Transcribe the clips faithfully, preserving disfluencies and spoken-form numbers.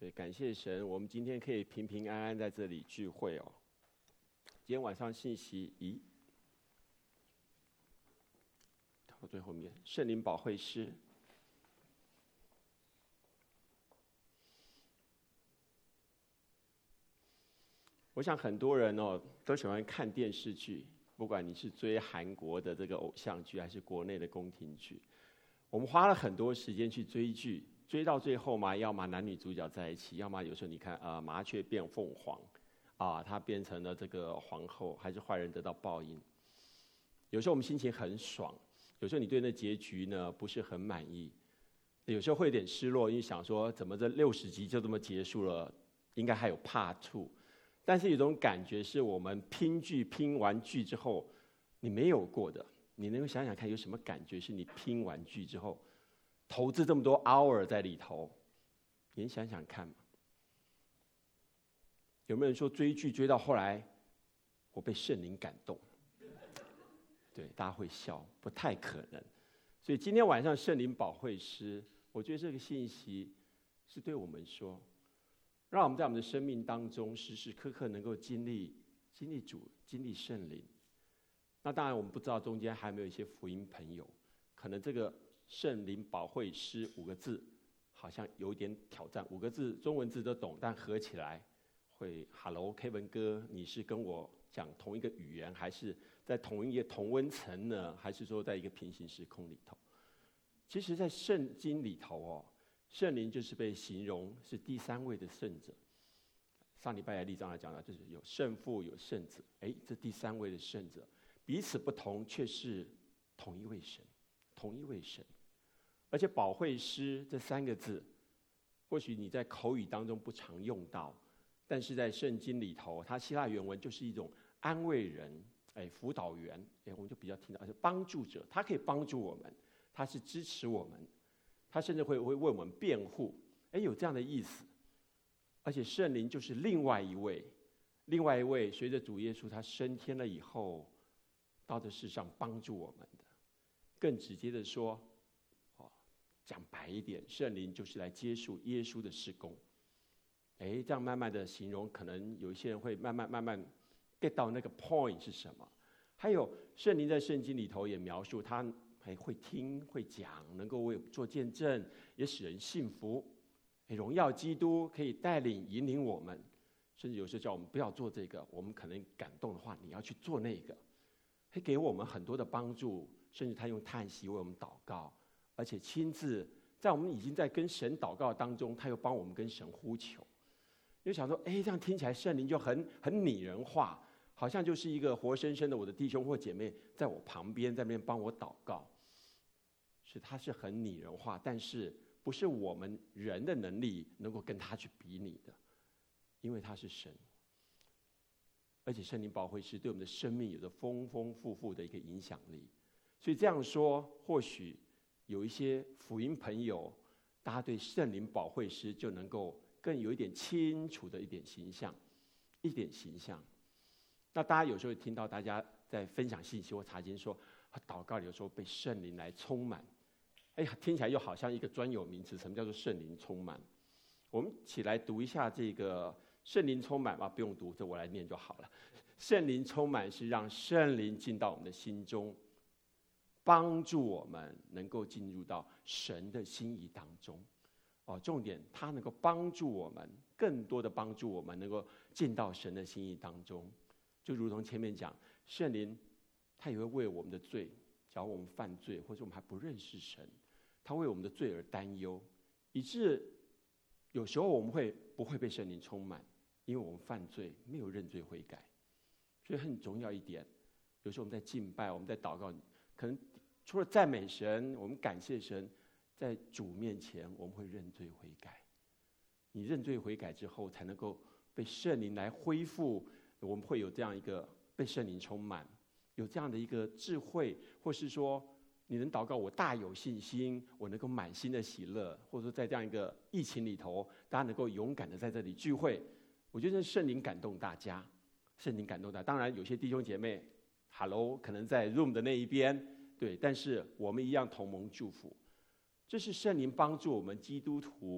对，感谢神，我们今天可以平平安安在这里聚会哦。今天晚上信息，咦，到最后面，圣灵保惠师。我想很多人哦都喜欢看电视剧，不管你是追韩国的这个偶像剧，还是国内的宫廷剧，我们花了很多时间去追剧。追到最后嘛，要么男女主角在一起，要么有时候你看啊、呃，麻雀变凤凰，啊，她变成了这个皇后，还是坏人得到报应。有时候我们心情很爽，有时候你对那结局呢不是很满意，有时候会有点失落，因为想说怎么这六十集就这么结束了，应该还有 part two。但是有种感觉是我们拼剧拼完剧之后，你没有过的，你能够想想看有什么感觉是你拼完剧之后？投资这么多 hour 在里头，你想想看嘛？有没有人说追剧追到后来，我被圣灵感动？对，大家会笑，不太可能。所以今天晚上圣灵保惠师，我觉得这个信息是对我们说，让我们在我们的生命当中时时刻刻能够经历经历主，经历圣灵。那当然，我们不知道中间还有没有一些福音朋友，可能这个。圣灵保惠师五个字好像有点挑战，五个字中文字都懂，但合起来会 Hello Kevin 哥，你是跟我讲同一个语言，还是在同一个同温层呢？还是说在一个平行时空里头？其实，在圣经里头哦，圣灵就是被形容是第三位的圣者。上礼拜的例章来讲呢，就是有圣父有圣子，哎，这第三位的圣者彼此不同，却是同一位神，同一位神。而且保惠师这三个字，或许你在口语当中不常用到，但是在圣经里头，它希腊原文就是一种安慰人、哎辅导员，哎我们就比较听到，而且帮助者，他可以帮助我们，他是支持我们，他甚至会会为我们辩护，哎有这样的意思。而且圣灵就是另外一位，另外一位随着主耶稣他升天了以后，到这世上帮助我们的。更直接的说。讲白一点，圣灵就是来接束耶稣的事工。哎，这样慢慢的形容，可能有一些人会慢慢慢慢 get 到那个 point 是什么。还有圣灵在圣经里头也描述他还会听会讲，能够为做见证，也使人信服。哎，荣耀基督可以带领引领我们，甚至有时候叫我们不要做这个，我们可能感动的话，你要去做那个，会给我们很多的帮助，甚至他用叹息为我们祷告。而且亲自在我们已经在跟神祷告当中，他又帮我们跟神呼求。就想说，哎，这样听起来圣灵就很很拟人化，好像就是一个活生生的我的弟兄或姐妹在我旁边，在那边帮我祷告。是，他是很拟人化，但是不是我们人的能力能够跟他去比拟的，因为他是神。而且圣灵保惠师对我们的生命有着丰丰富富的一个影响力。所以这样说，或许。有一些福音朋友，大家对圣灵保惠师就能够更有一点清楚的一点形象，一点形象。那大家有时候听到大家在分享信息或查经说，祷告有时候被圣灵来充满，哎呀，听起来又好像一个专有名词，什么叫做圣灵充满？我们起来读一下这个圣灵充满吧，不用读，这我来念就好了。圣灵充满是让圣灵进到我们的心中。帮助我们能够进入到神的心意当中，哦，重点，他能够帮助我们，更多的帮助我们能够进到神的心意当中。就如同前面讲，圣灵他也会为我们的罪，假如我们犯罪，或者我们还不认识神，他为我们的罪而担忧，以致有时候我们会不会被圣灵充满，因为我们犯罪没有认罪悔改。所以很重要一点，有时候我们在敬拜，我们在祷告，可能除了赞美神，我们感谢神，在主面前我们会认罪悔改。你认罪悔改之后，才能够被圣灵来恢复，我们会有这样一个被圣灵充满，有这样的一个智慧，或是说你能祷告我大有信心，我能够满心的喜乐，或者说在这样一个疫情里头，大家能够勇敢的在这里聚会，我觉得圣灵感动大家，圣灵感动大家。当然有些弟兄姐妹 Hello 可能在 room 的那一边，对，但是我们一样同盟祝福。这是圣灵帮助我们基督徒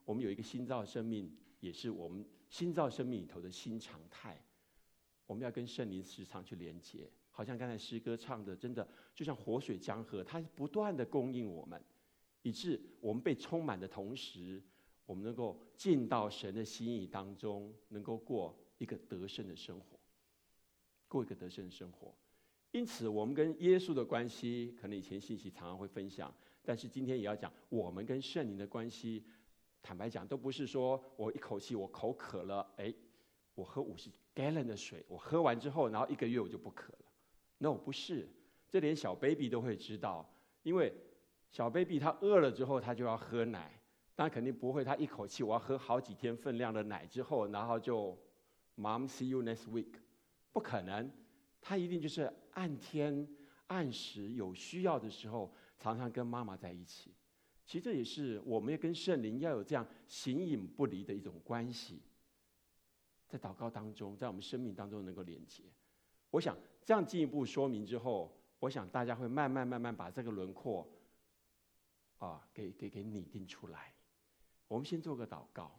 我们有一个新造生命，也是我们新造生命里头的新常态。我们要跟圣灵时常去连接，好像刚才诗歌唱的，真的就像活水江河，它不断的供应我们，以致我们被充满的同时，我们能够进到神的心意当中，能够过一个得胜的生活，过一个得胜的生活。因此，我们跟耶稣的关系，可能以前信息常常会分享，但是今天也要讲我们跟圣灵的关系。坦白讲，都不是说我一口气我口渴了，哎，我喝五十 gallon 的水，我喝完之后，然后一个月我就不渴了。No， 不是，这连小 baby 都会知道，因为小 baby 他饿了之后，他就要喝奶，但肯定不会，他一口气我要喝好几天分量的奶之后，然后就 Mom see you next week， 不可能，他一定就是按天按时有需要的时候，常常跟妈妈在一起。其实这也是我们要跟圣灵要有这样形影不离的一种关系，在祷告当中，在我们生命当中能够连接。我想这样进一步说明之后，我想大家会慢慢慢慢把这个轮廓啊给给给拟定出来。我们先做个祷告。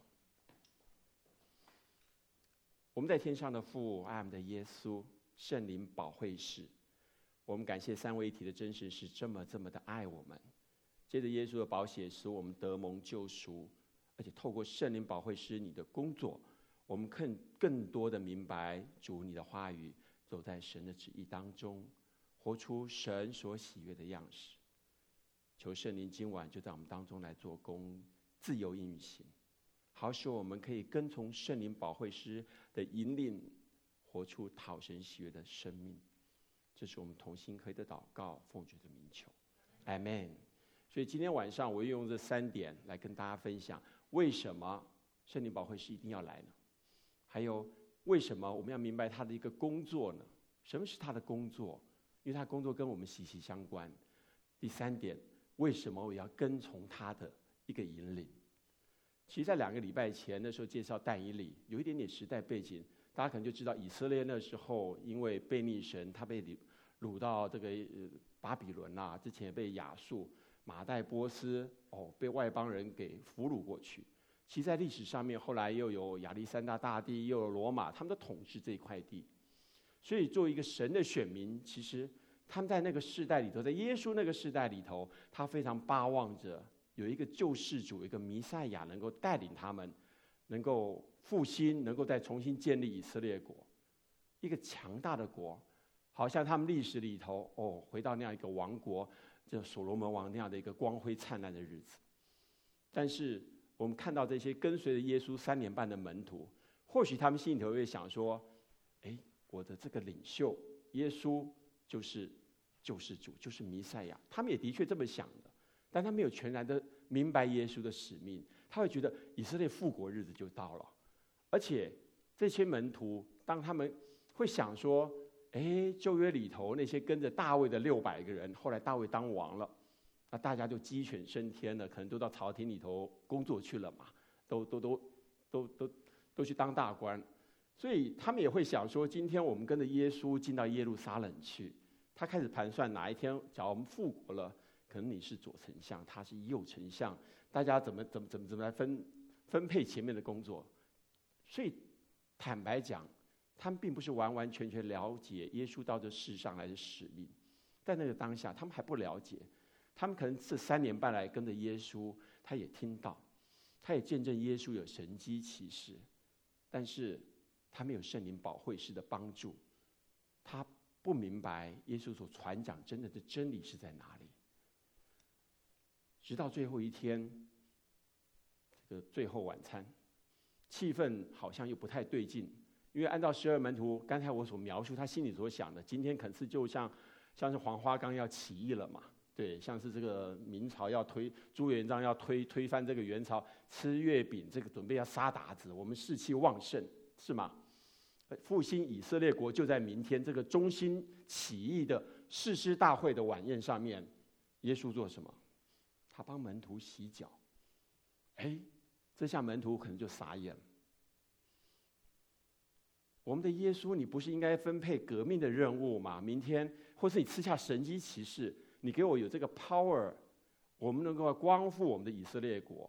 我们在天上的父，爱我们的耶稣，圣灵保惠师，我们感谢三位一体的真神是这么这么的爱我们。借着耶稣的宝血，使我们得蒙救赎，而且透过圣灵保惠师你的工作，我们更更多的明白主你的话语，走在神的旨意当中，活出神所喜悦的样式。求圣灵今晚就在我们当中来做工，自由运行，好使我们可以跟从圣灵保惠师的引领，活出讨神喜悦的生命。这是我们同心合一的祷告，奉主的名求，阿们。所以今天晚上我又用这三点来跟大家分享，为什么圣灵保惠师一定要来呢？还有为什么我们要明白他的一个工作呢？什么是他的工作？因为他的工作跟我们息息相关。第三点，为什么我要跟从他的一个引领？其实在两个礼拜前的时候介绍但以理，有一点点时代背景，大家可能就知道以色列那时候因为背逆神，他被掳到这个巴比伦啦、啊，之前也被亚述、马代波斯哦被外邦人给俘虏过去。其实在历史上面，后来又有亚历山大大帝，又有罗马，他们都统治这一块地。所以作为一个神的选民，其实他们在那个世代里头，在耶稣那个世代里头，他非常巴望着有一个救世主，一个弥赛亚能够带领他们，能够复兴，能够再重新建立以色列国，一个强大的国，好像他们历史里头哦，回到那样一个王国，就所罗门王那样的一个光辉灿烂的日子。但是我们看到这些跟随着耶稣三年半的门徒，或许他们心里头会想说：哎，我的这个领袖耶稣就是救世主，就是弥赛亚。他们也的确这么想的，但他没有全然的明白耶稣的使命。他会觉得以色列复国日子就到了，而且这些门徒，当他们会想说：哎，旧约里头那些跟着大卫的六百个人，后来大卫当王了。那大家就鸡犬升天了，可能都到朝廷里头工作去了嘛，都都都都都都去当大官，所以他们也会想说：今天我们跟着耶稣进到耶路撒冷去。他开始盘算哪一天，假如我们复国了，可能你是左丞相，他是右丞相，大家怎么怎么怎么怎么来分分配前面的工作。所以坦白讲，他们并不是完完全全了解耶稣到这世上来的使命，在那个当下，他们还不了解。他们可能这三年半来跟着耶稣，他也听到，他也见证耶稣有神迹奇事，但是他没有圣灵保惠师的帮助，他不明白耶稣所传讲真正的真理是在哪里。直到最后一天，这个最后晚餐，气氛好像又不太对劲，因为按照十二门徒刚才我所描述他心里所想的，今天可是就像像是黄花岗要起义了嘛。对，像是这个明朝要推朱元璋要推推翻这个元朝，吃月饼，这个准备要杀鞑子，我们士气旺盛，是吗？复兴以色列国就在明天，这个中心起义的誓师大会的晚宴上面，耶稣做什么？他帮门徒洗脚。哎，这下门徒可能就傻眼了。我们的耶稣，你不是应该分配革命的任务吗？明天，或是你赐下神迹奇事？你给我有这个 power， 我们能够光复我们的以色列国，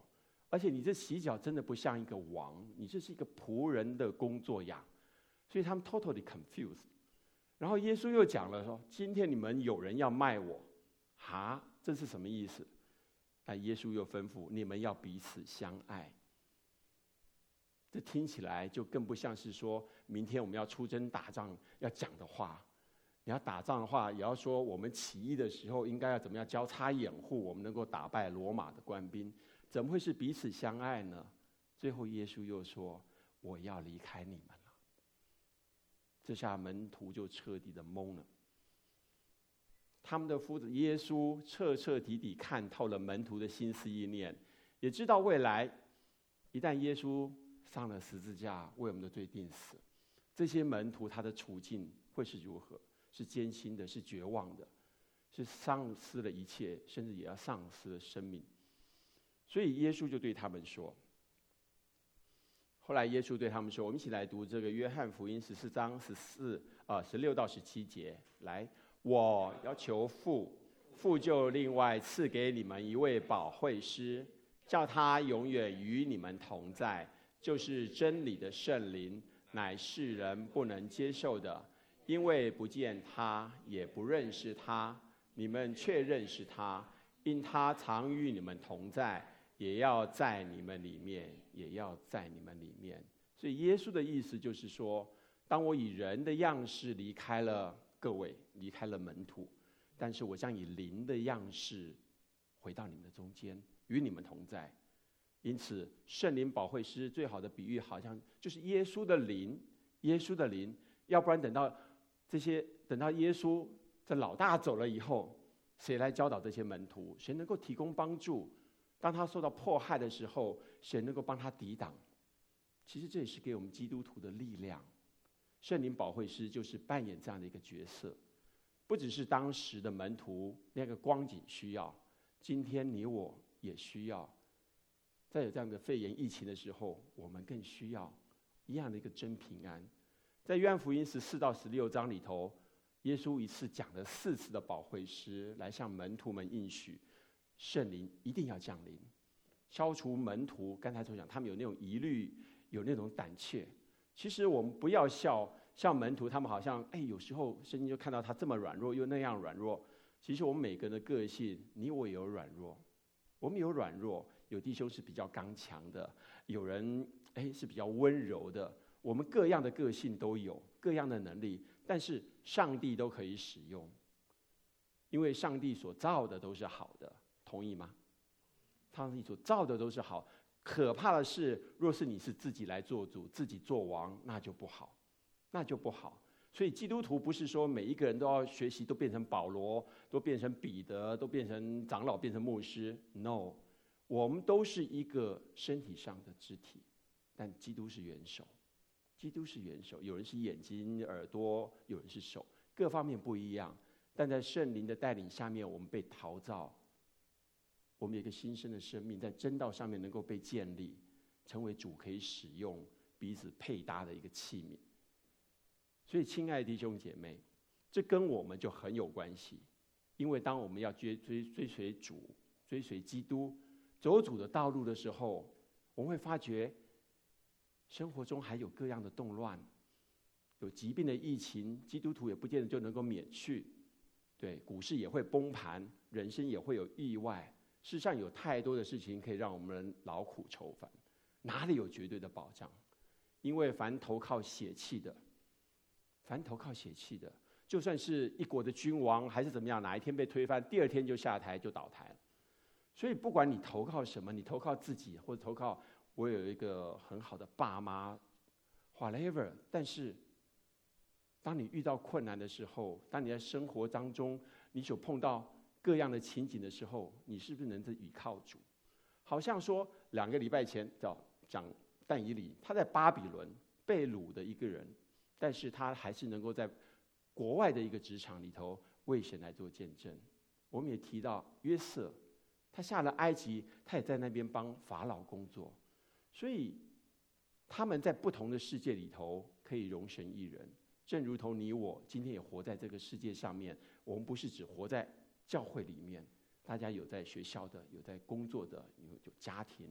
而且你这洗脚真的不像一个王，你这是一个仆人的工作呀。所以他们 totally confused。然后耶稣又讲了说：“今天你们有人要卖我，哈，这是什么意思？”那耶稣又吩咐你们要彼此相爱。这听起来就更不像是说明天我们要出征打仗要讲的话。你要打仗的话，也要说我们起义的时候应该要怎么样交叉掩护，我们能够打败罗马的官兵。怎么会是彼此相爱呢？最后耶稣又说：“我要离开你们了。”这下门徒就彻底的懵了。他们的夫子耶稣彻彻底底看透了门徒的心思意念，也知道未来一旦耶稣上了十字架为我们的罪定死，这些门徒他的处境会是如何？是艰辛的，是绝望的，是丧失了一切，甚至也要丧失了生命。所以耶稣就对他们说，后来耶稣对他们说，我们一起来读这个约翰福音十四章十四啊十六到十七节。来，我要求父，父就另外赐给你们一位保惠师，叫他永远与你们同在，就是真理的圣灵，乃世人不能接受的，因为不见他，也不认识他，你们却认识他，因他常与你们同在，也要在你们里面，也要在你们里面。所以耶稣的意思就是说，当我以人的样式离开了各位，离开了门徒，但是我将以灵的样式回到你们的中间，与你们同在。因此圣灵保惠师最好的比喻好像就是耶稣的灵，耶稣的灵，要不然等到这些等到耶稣这老大走了以后，谁来教导这些门徒？谁能够提供帮助？当他受到迫害的时候，谁能够帮他抵挡？其实这也是给我们基督徒的力量。圣灵保惠师就是扮演这样的一个角色，不只是当时的门徒那个光景需要，今天你我也需要。在有这样的肺炎疫情的时候，我们更需要一样的一个真平安。在约翰福音十四到十六章里头，耶稣一次讲了四次的保惠师，来向门徒们应许，圣灵一定要降临，消除门徒刚才所讲他们有那种疑虑，有那种胆怯。其实我们不要笑，像门徒他们好像，哎，有时候圣经就看到他这么软弱，又那样软弱。其实我们每个人的个性，你我也有软弱，我们有软弱。有弟兄是比较刚强的，有人哎是比较温柔的，我们各样的个性都有，各样的能力，但是上帝都可以使用，因为上帝所造的都是好的，同意吗？上帝所造的都是好，可怕的是，若是你是自己来做主，自己做王，那就不好，那就不好。所以基督徒不是说每一个人都要学习，都变成保罗，都变成彼得，都变成长老，变成牧师 ，no。我们都是一个身体上的肢体，但基督是元首，基督是元首。有人是眼睛、耳朵，有人是手，各方面不一样。但在圣灵的带领下面，我们被陶造，我们有一个新生的生命，在真道上面能够被建立，成为主可以使用、彼此配搭的一个器皿。所以，亲爱的弟兄姐妹，这跟我们就很有关系，因为当我们要追追追随主、追随基督。走主的道路的时候，我们会发觉生活中还有各样的动乱，有疾病的疫情，基督徒也不见得就能够免去。对，股市也会崩盘，人生也会有意外。世上有太多的事情可以让我们劳苦愁烦，哪里有绝对的保障？因为凡投靠血气的，凡投靠血气的，就算是一国的君王还是怎么样，哪一天被推翻，第二天就下台就倒台了。所以不管你投靠什么，你投靠自己，或者投靠我有一个很好的爸妈 ，whatever。但是，当你遇到困难的时候，当你在生活当中你所碰到各样的情景的时候，你是不是能够倚靠主？好像说两个礼拜前叫讲但以理，他在巴比伦被掳的一个人，但是他还是能够在国外的一个职场里头为神来做见证。我们也提到约瑟。他下了埃及，他也在那边帮法老工作，所以他们在不同的世界里头可以容神一人，正如同你我今天也活在这个世界上面。我们不是只活在教会里面，大家有在学校的，有在工作的，有有家庭，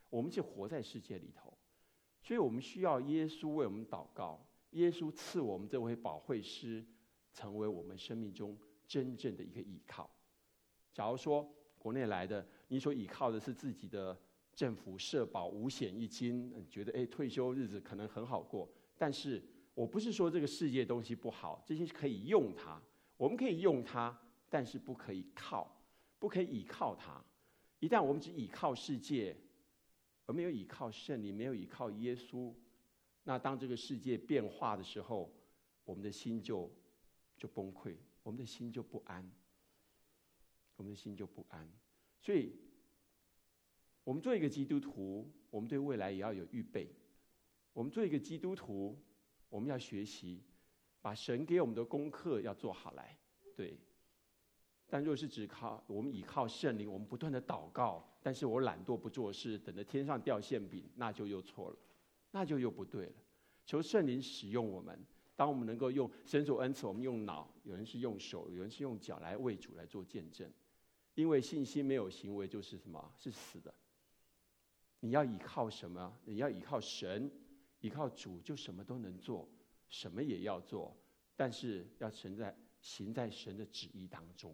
我们就活在世界里头，所以我们需要耶稣为我们祷告，耶稣赐我们这位保惠师，成为我们生命中真正的一个依靠。假如说国内来的，你所依靠的是自己的政府社保五险一金，你觉得哎退休日子可能很好过，但是我不是说这个世界东西不好，这些可以用它，我们可以用它，但是不可以靠，不可以倚靠它。一旦我们只倚靠世界，而没有倚靠圣灵，没有倚靠耶稣，那当这个世界变化的时候，我们的心就就崩溃，我们的心就不安，我们的心就不安。所以我们做一个基督徒，我们对未来也要有预备。我们做一个基督徒，我们要学习把神给我们的功课要做好来。对，但若是只靠我们倚靠圣灵，我们不断的祷告，但是我懒惰不做事，等着天上掉馅饼，那就又错了，那就又不对了。求圣灵使用我们，当我们能够用神所恩赐，我们用脑，有人是用手，有人是用脚来为主来做见证。因为信心没有行为就是什么？是死的。你要依靠什么？你要依靠神，依靠主，就什么都能做，什么也要做，但是要神在行在神的旨意当中。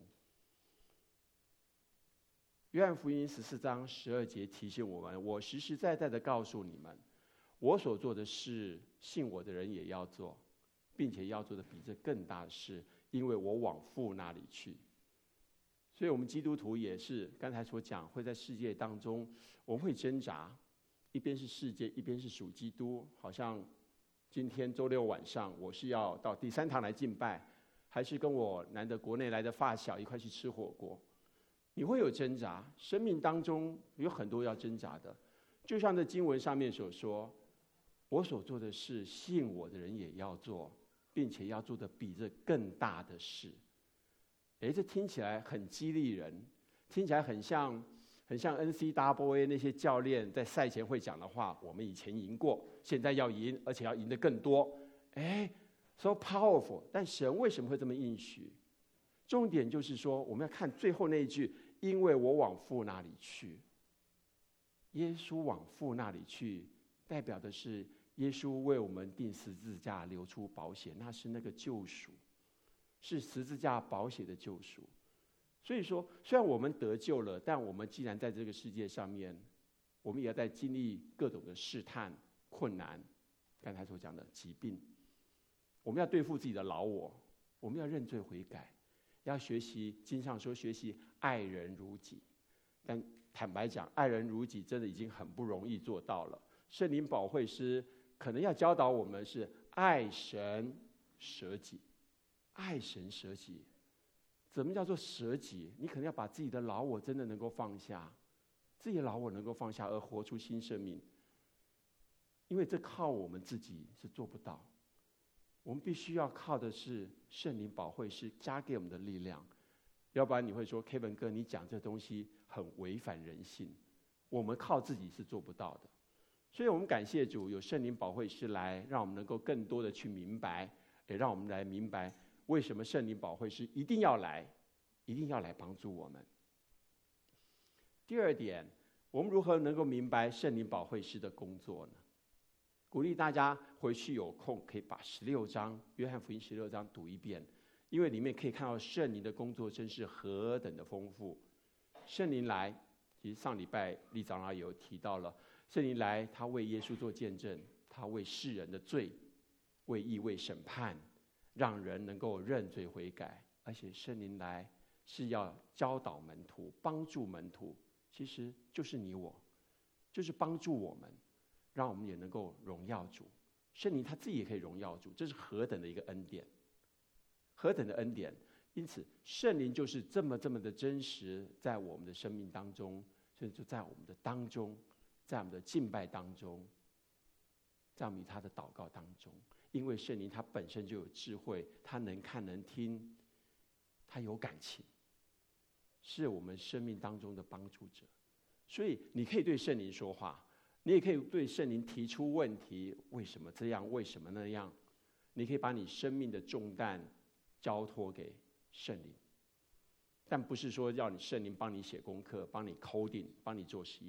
约翰福音十四章十二节提醒我们：我实实在在的告诉你们，我所做的事，信我的人也要做，并且要做的比这更大的事，因为我往父那里去。所以我们基督徒也是刚才所讲，会在世界当中，我们会挣扎，一边是世界，一边是属基督。好像今天周六晚上，我是要到第三堂来敬拜，还是跟我难得国内来的发小一块去吃火锅？你会有挣扎，生命当中有很多要挣扎的。就像这经文上面所说，我所做的事，信我的人也要做，并且要做的比这更大的事。哎，这听起来很激励人，听起来很像很像 N C double A 那些教练在赛前会讲的话。我们以前赢过，现在要赢，而且要赢得更多。哎 ，so powerful。但神为什么会这么应许？重点就是说，我们要看最后那一句：因为我往父那里去。耶稣往父那里去，代表的是耶稣为我们钉十字架，流出宝血，那是那个救赎。是十字架宝血的救赎。所以说，虽然我们得救了，但我们既然在这个世界上面，我们也要在经历各种的试探、困难，刚才所讲的疾病，我们要对付自己的老我，我们要认罪悔改，要学习经上说学习爱人如己。但坦白讲，爱人如己真的已经很不容易做到了。圣灵保惠师可能要教导我们是爱神舍己。爱神舍己，怎么叫做舍己？你可能要把自己的老我真的能够放下，自己的老我能够放下，而活出新生命。因为这靠我们自己是做不到，我们必须要靠的是圣灵保惠师加给我们的力量。要不然你会说 Kevin 哥，你讲这东西很违反人性，我们靠自己是做不到的。所以我们感谢主，有圣灵保惠师来，让我们能够更多的去明白，也让我们来明白为什么圣灵保惠师一定要来，一定要来帮助我们。第二点，我们如何能够明白圣灵保惠师的工作呢？鼓励大家回去有空可以把十六章约翰福音十六章读一遍，因为里面可以看到圣灵的工作真是何等的丰富。圣灵来，其实上礼拜李长老有提到了，圣灵来，他为耶稣做见证，他为世人的罪，为义为审判，让人能够认罪悔改。而且圣灵来是要教导门徒，帮助门徒，其实就是你我，就是帮助我们，让我们也能够荣耀主。圣灵他自己也可以荣耀主，这是何等的一个恩典，何等的恩典。因此圣灵就是这么这么的真实，在我们的生命当中，甚至在我们的当中，在我们的敬拜当中，在我们与他的祷告当中。因为圣灵他本身就有智慧，他能看能听，他有感情，是我们生命当中的帮助者。所以你可以对圣灵说话，你也可以对圣灵提出问题，为什么这样，为什么那样。你可以把你生命的重担交托给圣灵，但不是说要你圣灵帮你写功课，帮你 coding， 帮你做实验，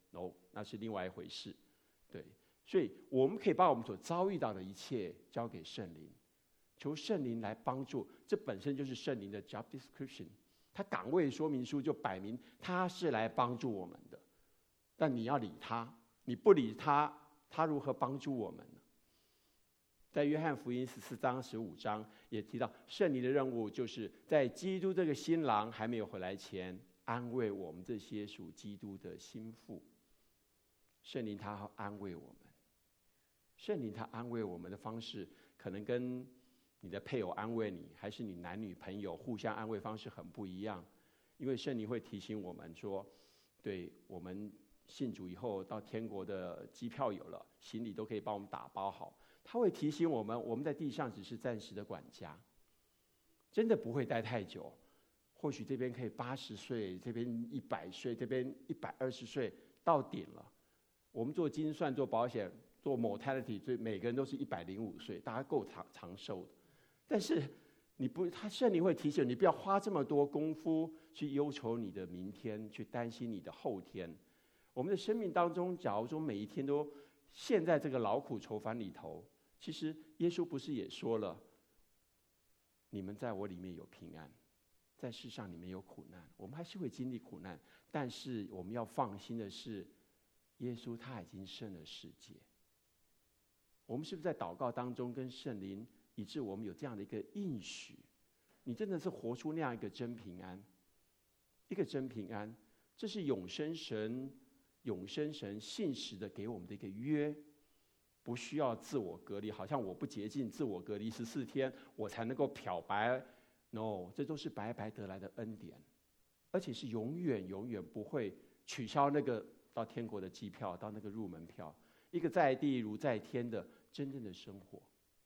哦，那是另外一回事。对，所以我们可以把我们所遭遇到的一切交给圣灵，求圣灵来帮助。这本身就是圣灵的 job description， 他岗位说明书就摆明他是来帮助我们的。但你要理他，你不理他，他如何帮助我们呢？在约翰福音十四章、十五章也提到，圣灵的任务就是在基督这个新郎还没有回来前，安慰我们这些属基督的心腹。圣灵他安慰我们，圣灵他安慰我们的方式，可能跟你的配偶安慰你，还是你男女朋友互相安慰方式很不一样。因为圣灵会提醒我们说，对，我们信主以后到天国的机票有了，行李都可以帮我们打包好。他会提醒我们，我们在地上只是暂时的管家，真的不会待太久。或许这边可以八十岁，这边一百岁，这边一百二十岁到顶了。我们做精算、做保险、做 mortality， 所以每个人都是一百零五岁，大家够长长寿的。但是你不，他圣灵会提醒你，不要花这么多功夫去忧愁你的明天，去担心你的后天。我们的生命当中，假如说每一天都陷在这个劳苦愁烦里头，其实耶稣不是也说了，你们在我里面有平安，在世上你们有苦难。我们还是会经历苦难，但是我们要放心的是，耶稣他已经胜了世界。我们是不是在祷告当中跟圣灵，以致我们有这样的一个应许？你真的是活出那样一个真平安，一个真平安，这是永生神、永生神信实的给我们的一个约，不需要自我隔离，好像我不洁净，自我隔离十四天，我才能够漂白。No， 这都是白白得来的恩典，而且是永远永远不会取消那个到天国的机票，到那个入门票，一个在地如在天的真正的生活，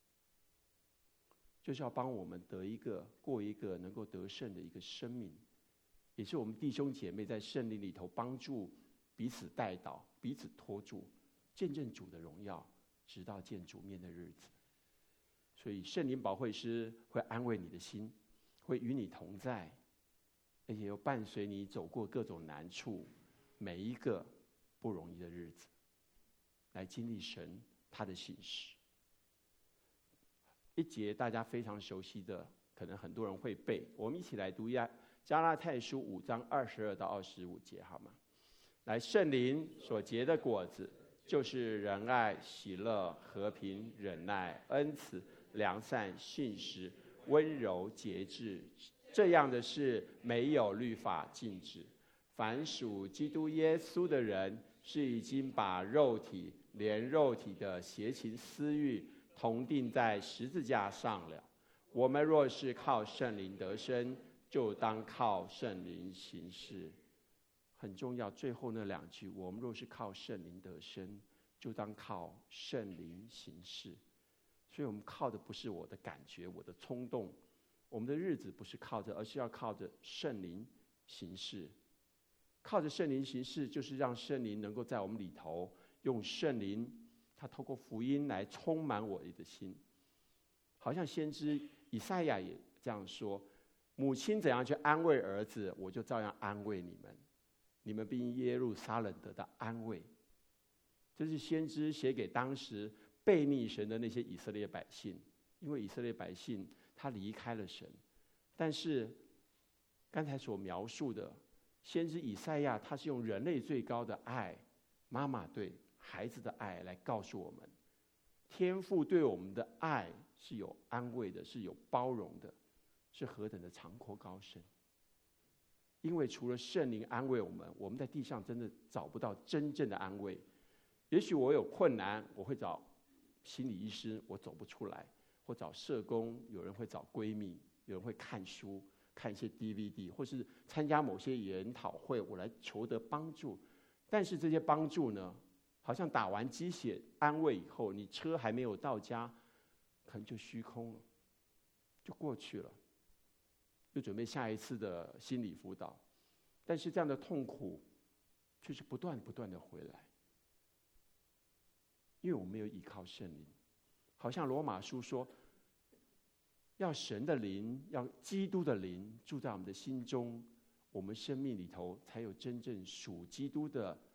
就是要帮我们得一个过一个能够得胜的一个生命，也是我们弟兄姐妹在圣灵里头帮助彼此带祷，彼此托住，见证主的荣耀，直到见主面的日子。所以圣灵保惠师会安慰你的心，会与你同在，而且又伴随你走过各种难处，每一个不容易的日子，来经历神他的信实。一节大家非常熟悉的，可能很多人会背，我们一起来读一下加拉太书五章二十二到二十五节，好吗？来，圣灵所结的果子，就是仁爱、喜乐、和平、忍耐、恩慈、良善、信实、温柔、节制，这样的事没有律法禁止。凡属基督耶稣的人，是已经把肉体连肉体的邪情私欲同定在十字架上了。我们若是靠圣灵得生，就当靠圣灵行事。很重要，最后那两句，我们若是靠圣灵得生，就当靠圣灵行事。所以我们靠的不是我的感觉，我的冲动，我们的日子不是靠着，而是要靠着圣灵行事。靠着圣灵行事，就是让圣灵能够在我们里头，用圣灵他透过福音来充满我的心。好像先知以赛亚也这样说，母亲怎样去安慰儿子，我就照样安慰你们，你们必因耶路撒冷得到安慰。这是先知写给当时悖逆神的那些以色列百姓，因为以色列百姓他离开了神。但是刚才所描述的先知以赛亚，他是用人类最高的爱，妈妈对孩子的爱来告诉我们，天父对我们的爱是有安慰的，是有包容的，是何等的长阔高深。因为除了圣灵安慰我们，我们在地上真的找不到真正的安慰。也许我有困难，我会找心理医师，我走不出来，或找社工，有人会找闺蜜，有人会看书，看一些 D V D， 或是参加某些研讨会，我来求得帮助。但是这些帮助呢，好像打完鸡血安慰以后，你车还没有到家，可能就虚空了，就过去了，又准备下一次的心理辅导。但是这样的痛苦却是不断不断的回来，因为我们没有依靠圣灵。好像罗马书说，要神的灵，要基督的灵住在我们的心中，我们生命里头才有真正属基督的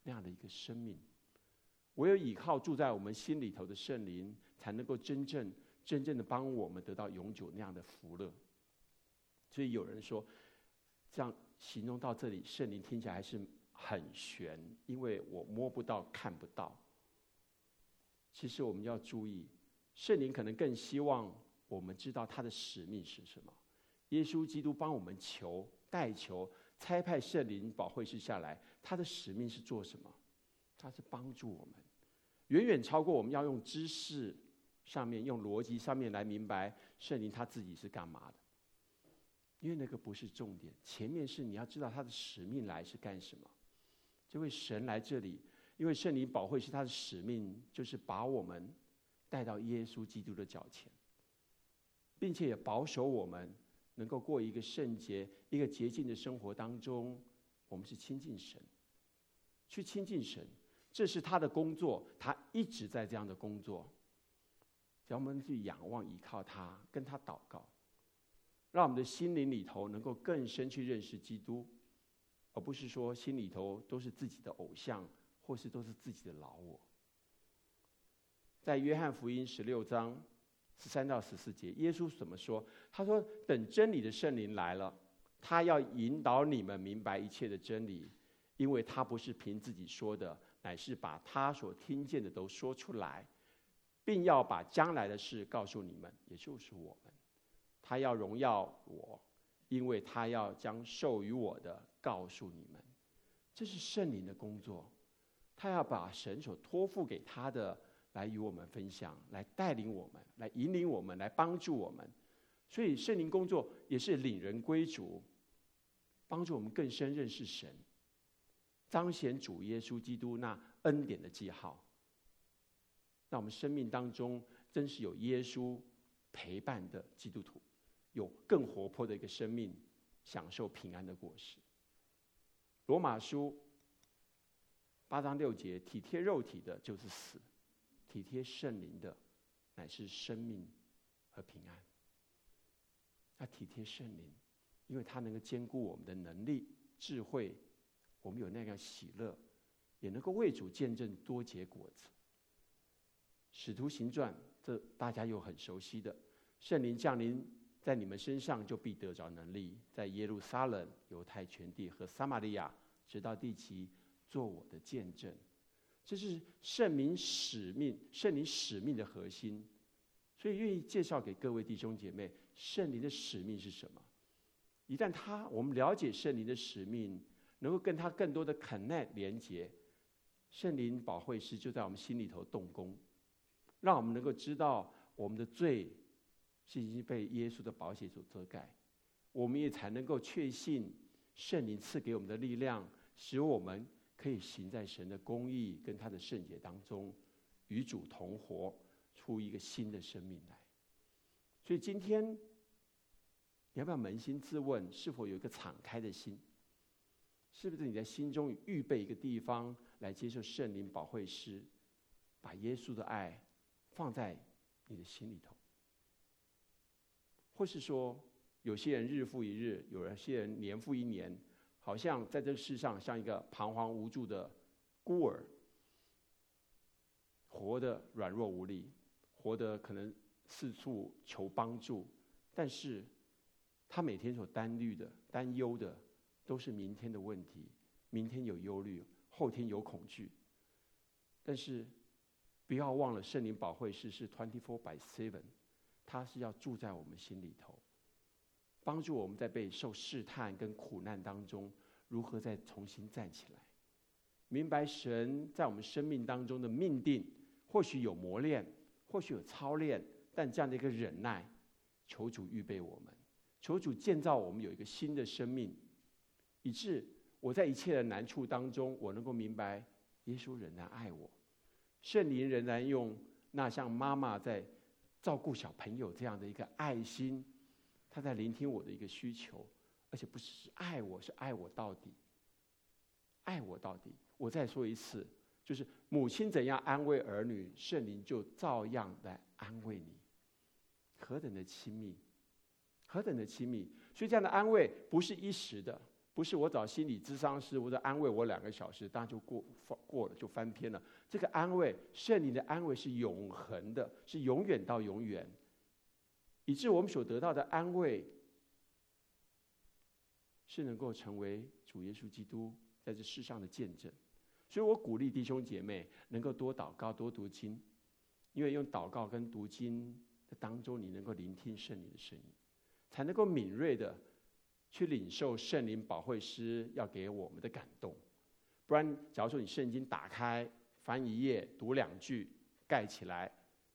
那样的一个生命。唯有依靠住在我们心里头的圣灵，才能够真正真正的帮我们得到永久那样的福乐。所以有人说，这样形容到这里，圣灵听起来还是很玄，因为我摸不到看不到。其实我们要注意，圣灵可能更希望我们知道他的使命是什么。耶稣基督帮我们求代求，差派圣灵保惠师下来，他的使命是做什么？他是帮助我们，远远超过我们要用知识上面、用逻辑上面来明白圣灵他自己是干嘛的。因为那个不是重点，前面是你要知道他的使命来是干什么。这位神来这里，因为圣灵保惠师他的使命就是把我们带到耶稣基督的脚前，并且也保守我们能够过一个圣洁、一个洁净的生活当中，我们是亲近神，去亲近神，这是他的工作，他一直在这样的工作。只要我们去仰望、依靠他，跟他祷告，让我们的心灵里头能够更深去认识基督，而不是说心里头都是自己的偶像，或是都是自己的老我。在约翰福音十六章十三到十四节，耶稣怎么说？他说：“等真理的圣灵来了，他要引导你们明白一切的真理，因为他不是凭自己说的，乃是把他所听见的都说出来，并要把将来的事告诉你们，也就是我们。他要荣耀我，因为他要将授予我的告诉你们。”这是圣灵的工作，他要把神所托付给他的来与我们分享，来带领我们，来引领我们，来帮助我们。所以圣灵工作也是领人归主，帮助我们更深认识神，彰显主耶稣基督那恩典的记号，让我们生命当中真是有耶稣陪伴的基督徒，有更活泼的一个生命，享受平安的果实。罗马书八章六节，体贴肉体的就是死，体贴圣灵的乃是生命和平安。要体贴圣灵，因为它能够兼顾我们的能力、智慧，我们有那个喜乐，也能够为主见证，多结果子。使徒行传，这大家又很熟悉的，圣灵降临在你们身上，就必得着能力，在耶路撒冷、犹太全地和撒玛利亚，直到地极，做我的见证。这是圣灵使命、圣灵使命的核心。所以愿意介绍给各位弟兄姐妹，圣灵的使命是什么？一旦他我们了解圣灵的使命，能够跟他更多的 connect 连结，圣灵保惠师就在我们心里头动工，让我们能够知道我们的罪是已经被耶稣的宝血所遮盖，我们也才能够确信圣灵赐给我们的力量，使我们可以行在神的公义跟他的圣洁当中，与主同活，出一个新的生命来。所以今天你要不要扪心自问，是否有一个敞开的心？是不是你在心中预备一个地方来接受圣灵保惠师，把耶稣的爱放在你的心里头？或是说，有些人日复一日，有些人年复一年，好像在这个世上像一个彷徨无助的孤儿，活得软弱无力，活得可能四处求帮助，但是他每天所担虑的、担忧的，都是明天的问题，明天有忧虑，后天有恐惧。但是不要忘了，圣灵保惠师是 二十四 by 七， 他是要住在我们心里头，帮助我们在被受试探跟苦难当中，如何再重新站起来，明白神在我们生命当中的命定，或许有磨练，或许有操练，但这样的一个忍耐，求主预备我们，求主建造我们有一个新的生命，以致我在一切的难处当中，我能够明白耶稣仍然爱我，圣灵仍然用那像妈妈在照顾小朋友这样的一个爱心，他在聆听我的一个需求，而且不是爱我，是爱我到底，爱我到底。我再说一次，就是母亲怎样安慰儿女，圣灵就照样来安慰你。何等的亲密，何等的亲密！所以这样的安慰不是一时的， 不是我找心理咨商师，或者安慰我两个小时，当然就过过了，就翻篇了。这个安慰，圣灵的安慰是永恒的，是永远到永远，以致我们所得到的安慰，是能够成为主耶稣基督在这世上的见证。所以我鼓励弟兄姐妹能够多祷告、多读经，因为用祷告跟读经的当中，你能够聆听圣灵的声音，才能够敏锐的去领受圣灵保惠师要给我们的感动。不然，假如说你圣经打开翻一页，读两句，盖起来，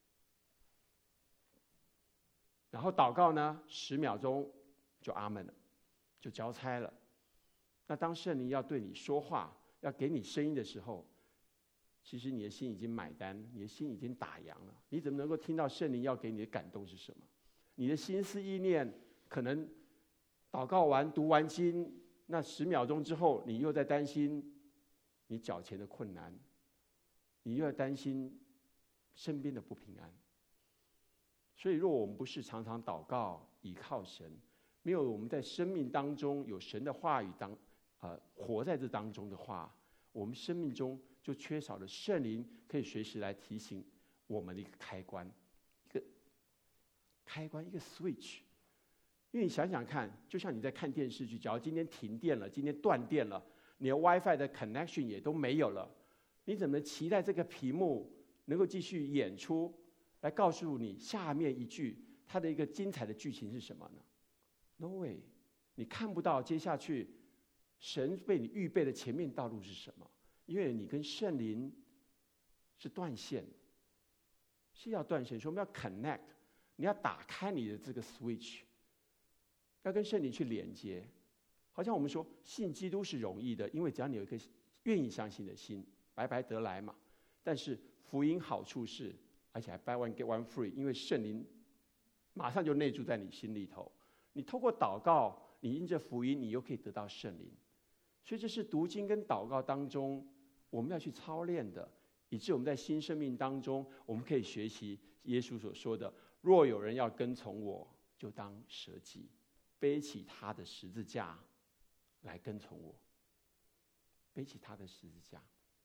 然后祷告呢，十秒钟就阿门了，就交差了。那当圣灵要对你说话，要给你声音的时候，其实你的心已经买单，你的心已经打烊了。你怎么能够听到圣灵要给你的感动是什么？你的心思意念可能祷告完、读完经，那十秒钟之后，你又在担心你脚前的困难，你又在担心身边的不平安。所以，若我们不是常常祷告、倚靠神，没有我们在生命当中有神的话语当呃活在这当中的话，我们生命中就缺少了圣灵可以随时来提醒我们的一个开关，一个开关，一个 switch。因为你想想看，就像你在看电视剧，假如今天停电了，今天断电了，你的 WiFi 的 connection 也都没有了，你怎么期待这个屏幕能够继续演出，来告诉你下面一句它的一个精彩的剧情是什么呢？ No way， 你看不到接下去神为你预备的前面道路是什么，因为你跟圣灵是断线，是要断线，所以我们要 connect， 你要打开你的这个 switch， 要跟圣灵去连接。好像我们说信基督是容易的，因为只要你有一颗愿意相信的心，白白得来嘛。但是福音好处是，而且还 buy one get one free， 因为圣灵马上就内住在你心里头。你透过祷告，你因着福音，你又可以得到圣灵。所以这是读经跟祷告当中我们要去操练的，以致我们在新生命当中，我们可以学习耶稣所说的：若有人要跟从我，就当舍己，背起他的十字架来跟从我。背起他的十字架。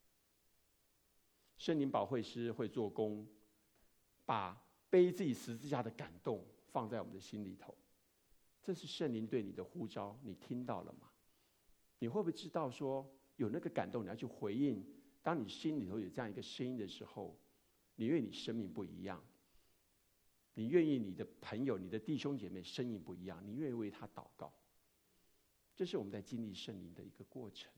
圣灵保惠师会做工，把背自己十字架的感动放在我们的心里头。这是圣灵对你的呼召，你听到了吗？你会不会知道说有那个感动，你要去回应？当你心里头有这样一个声音的时候，你愿意你生命不一样，你愿意你的朋友、你的弟兄姐妹生命不一样，你愿意为他祷告。这是我们在经历圣灵的一个过程。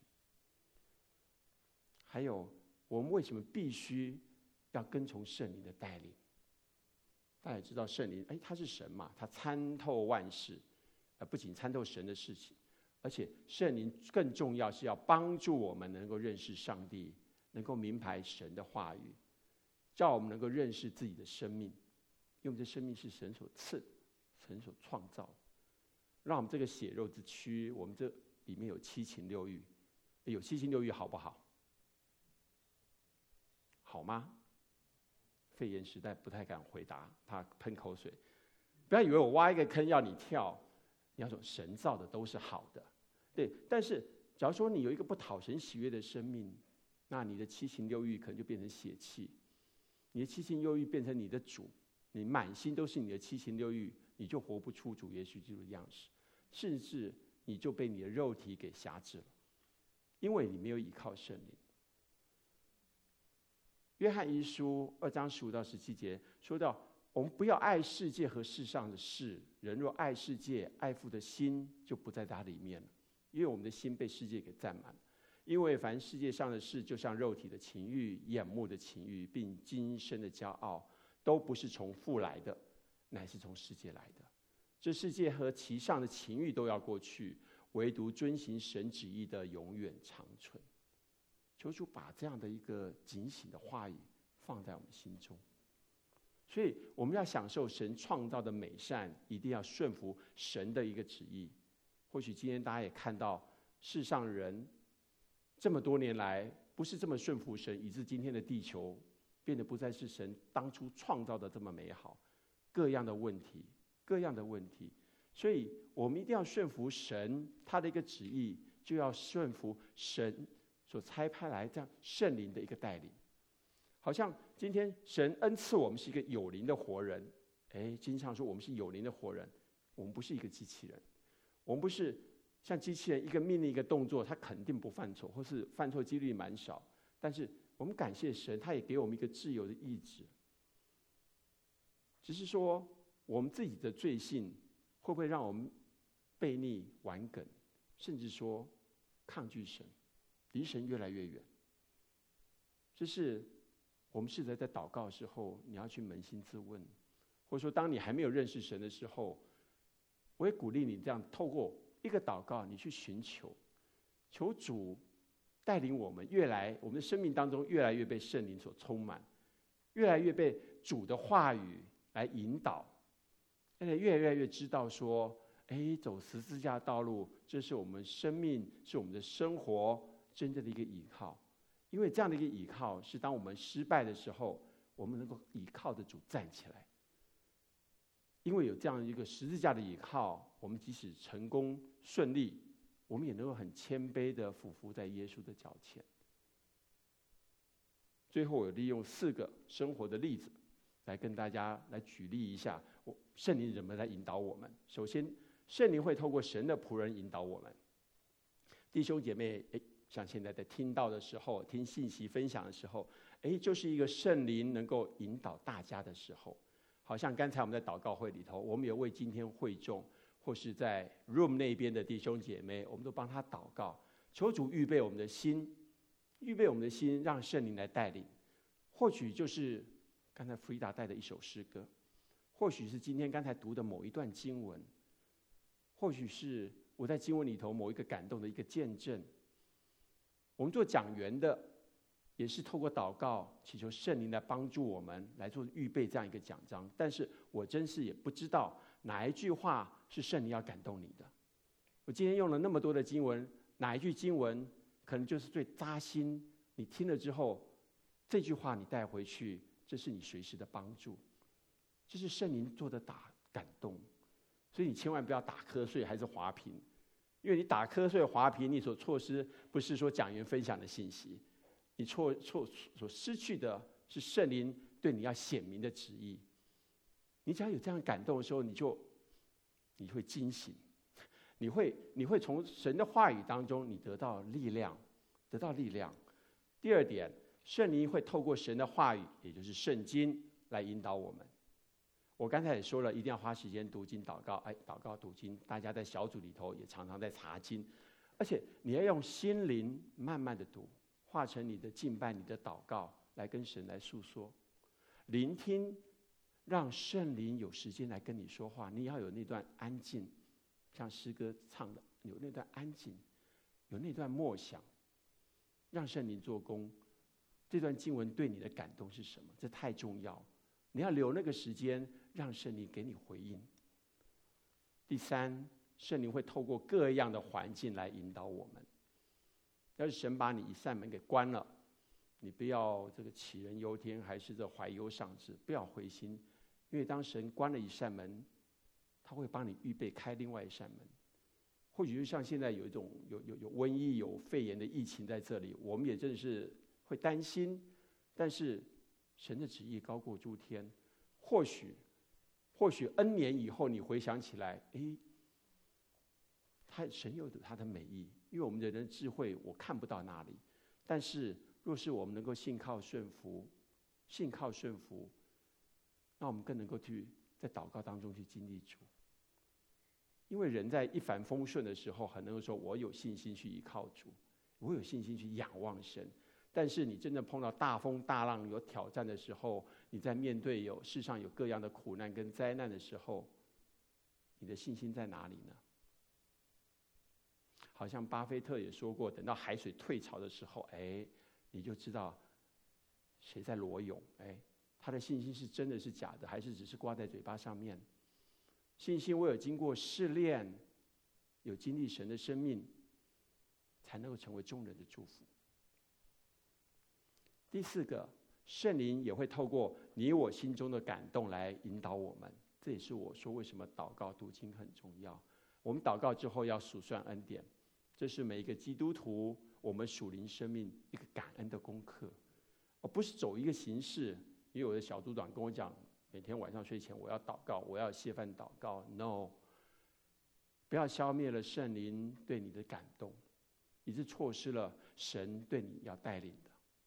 还有，我们为什么必须要跟从圣灵的带领？大家也知道圣灵，哎，他是神嘛，他参透万事，呃，不仅参透神的事情，而且圣灵更重要是要帮助我们能够认识上帝，能够明白神的话语，叫我们能够认识自己的生命，因为我们这生命是神所赐的，神所创造的，让我们这个血肉之躯，我们这里面有七情六欲，有七情六欲好不好？好吗？肺炎时代不太敢回答，怕喷口水。不要以为我挖一个坑要你跳，你要说神造的都是好的，对。但是，假如说你有一个不讨神喜悦的生命，那你的七情六欲可能就变成血气，你的七情六欲变成你的主，你满心都是你的七情六欲，你就活不出主耶稣基督的样式，甚至你就被你的肉体给辖制了，因为你没有依靠圣灵。约翰一书二章十五到十七节说到，我们不要爱世界和世上的事，人若爱世界，爱父的心就不在它里面了，因为我们的心被世界给占满了。因为凡世界上的事，就像肉体的情欲、眼目的情欲，并今生的骄傲，都不是从父来的，乃是从世界来的。这世界和其上的情欲都要过去，唯独遵行神旨意的永远长存。求主把这样的一个警醒的话语放在我们心中，所以我们要享受神创造的美善，一定要顺服神的一个旨意。或许今天大家也看到，世上人这么多年来不是这么顺服神，以致今天的地球变得不再是神当初创造的这么美好，各样的问题，各样的问题。所以我们一定要顺服神他的一个旨意，就要顺服神所差派来这样圣灵的一个带领。好像今天神恩赐我们是一个有灵的活人，哎，经常说我们是有灵的活人，我们不是一个机器人，我们不是像机器人一个命令一个动作，他肯定不犯错，或是犯错几率蛮少。但是我们感谢神，他也给我们一个自由的意志。只是说我们自己的罪性会不会让我们悖逆顽梗，甚至说抗拒神，离神越来越远。这是我们试着在祷告的时候，你要去扪心自问，或者说当你还没有认识神的时候，我也鼓励你这样透过一个祷告，你去寻求，求主带领我们越来，我们的生命当中越来越被圣灵所充满，越来越被主的话语来引导，而且越来越知道说，哎，走十字架道路，这是我们生命，是我们的生活真正的一个依靠。因为这样的一个依靠，是当我们失败的时候，我们能够依靠着主站起来。因为有这样一个十字架的依靠，我们即使成功顺利，我们也能够很谦卑的俯伏在耶稣的脚前。最后，我利用四个生活的例子，来跟大家来举例一下，我圣灵怎么来引导我们。首先，圣灵会透过神的仆人引导我们。弟兄姐妹，哎。像现在在听到的时候，听信息分享的时候，哎，就是一个圣灵能够引导大家的时候。好像刚才我们在祷告会里头，我们有为今天会众，或是在 room 那边的弟兄姐妹，我们都帮他祷告，求主预备我们的心，预备我们的心，让圣灵来带领。或许就是刚才 Frida 带的一首诗歌，或许是今天刚才读的某一段经文，或许是我在经文里头某一个感动的一个见证。我们做讲员的，也是透过祷告祈求圣灵来帮助我们来做预备这样一个讲章。但是我真是也不知道哪一句话是圣灵要感动你的。我今天用了那么多的经文，哪一句经文可能就是最扎心，你听了之后，这句话你带回去，这是你随时的帮助，这是圣灵做的打感动。所以你千万不要打瞌睡还是滑屏。因为你打瞌睡滑屏，你所错失不是说讲员分享的信息，你错错所失去的是圣灵对你要显明的旨意。你只要有这样感动的时候，你就你会惊醒，你会你会从神的话语当中，你得到力量，得到力量。第二点，圣灵会透过神的话语，也就是圣经来引导我们。我刚才也说了，一定要花时间读经祷告。哎，祷告读经，大家在小组里头也常常在查经，而且你要用心灵慢慢的读，化成你的敬拜、你的祷告，来跟神来诉说，聆听，让圣灵有时间来跟你说话。你要有那段安静，像诗歌唱的，有那段安静，有那段默想，让圣灵做工。这段经文对你的感动是什么？这太重要，你要留那个时间。让圣灵给你回应。第三，圣灵会透过各样的环境来引导我们。要是神把你一扇门给关了，你不要这个杞人忧天，还是这怀忧丧志，不要灰心，因为当神关了一扇门，他会帮你预备开另外一扇门。或许就像现在有一种有有有瘟疫、有肺炎的疫情在这里，我们也真的是会担心，但是神的旨意高过诸天，或许。或许 N 年以后，你回想起来，哎，他神有他的美意，因为我们人的智慧我看不到那里。但是，若是我们能够信靠顺服，信靠顺服，那我们更能够去在祷告当中去经历主。因为人在一帆风顺的时候，很能够说我有信心去依靠主，我有信心去仰望神。但是你真正碰到大风大浪有挑战的时候，你在面对有世上有各样的苦难跟灾难的时候，你的信心在哪里呢？好像巴菲特也说过，等到海水退潮的时候，哎，你就知道谁在裸泳。哎，他的信心是真的是假的，还是只是挂在嘴巴上面？信心唯有经过试炼，有经历神的生命，才能够成为众人的祝福。第四个，圣灵也会透过你我心中的感动来引导我们。这也是我说为什么祷告读经很重要。 我们祷告之后要数算恩典，这是每一个基督徒我们属灵生命一个感恩的功课，而不是走一个形式。因为我的小组长跟我讲，每天晚上睡前我要祷告，我要谢饭祷告。No， 不要消灭了圣灵对你的感动，以致错失了神对你要带领的。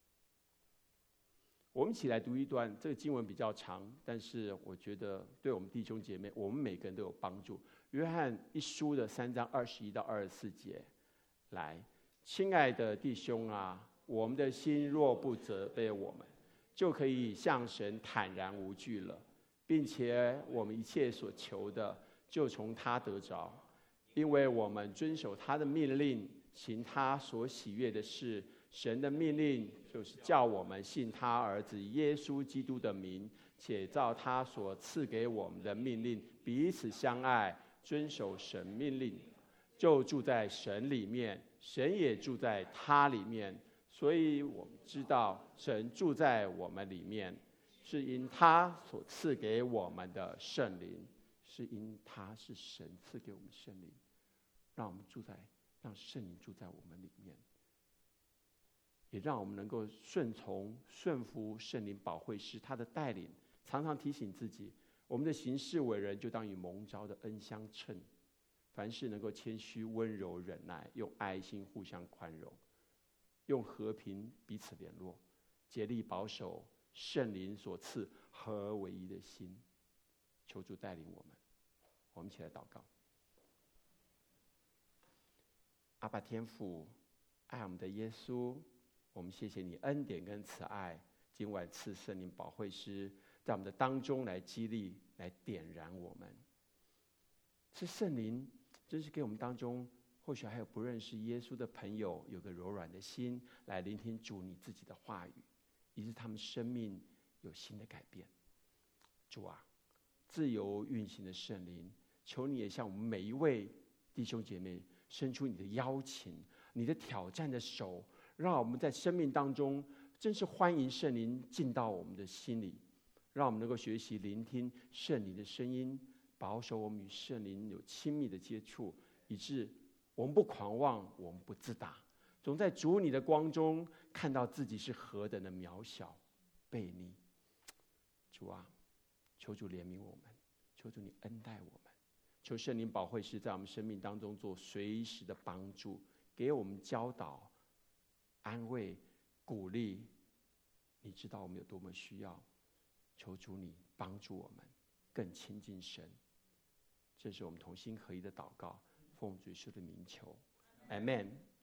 我们一起来读一段，这个经文比较长，但是我觉得对我们弟兄姐妹，我们每个人都有帮助。约翰一书的三章二十一到二十四节，来，亲爱的弟兄啊，我们的心若不责备我们，就可以向神坦然无惧了，并且我们一切所求的，就从他得着，因为我们遵守他的命令，行他所喜悦的事。神的命令就是叫我们信他儿子耶稣基督的名，且照他所赐给我们的命令彼此相爱，遵守神命令，就住在神里面，神也住在他里面。所以我们知道神住在我们里面，是因他所赐给我们的圣灵，是因他是神赐给我们圣灵，让我们住在，让圣灵住在我们里面，也让我们能够顺从顺服圣灵保惠师他的带领，常常提醒自己，我们的行事为人就当与蒙召的恩相称，凡事能够谦虚温柔忍耐，用爱心互相宽容，用和平彼此联络，竭力保守圣灵所赐合而为一的心。求主带领我们，我们一起来祷告。阿爸天父，爱我们的耶稣，我们谢谢你恩典跟慈爱，今晚赐圣灵保惠师在我们的当中来激励，来点燃我们。是圣灵真是给我们当中，或许还有不认识耶稣的朋友，有个柔软的心来聆听主你自己的话语，以致他们生命有新的改变。主啊，自由运行的圣灵，求你也向我们每一位弟兄姐妹伸出你的邀请，你的挑战的手，让我们在生命当中真是欢迎圣灵进到我们的心里，让我们能够学习聆听圣灵的声音，保守我们与圣灵有亲密的接触，以致我们不狂妄，我们不自大，总在主你的光中看到自己是何等的渺小悖逆。主啊，求主怜悯我们，求主你恩待我们，求圣灵保惠师在我们生命当中做随时的帮助，给我们教导、安慰、鼓励。你知道我们有多么需要，求主你帮助我们更亲近神。这是我们同心合一的祷告，奉主耶稣的名求，阿们。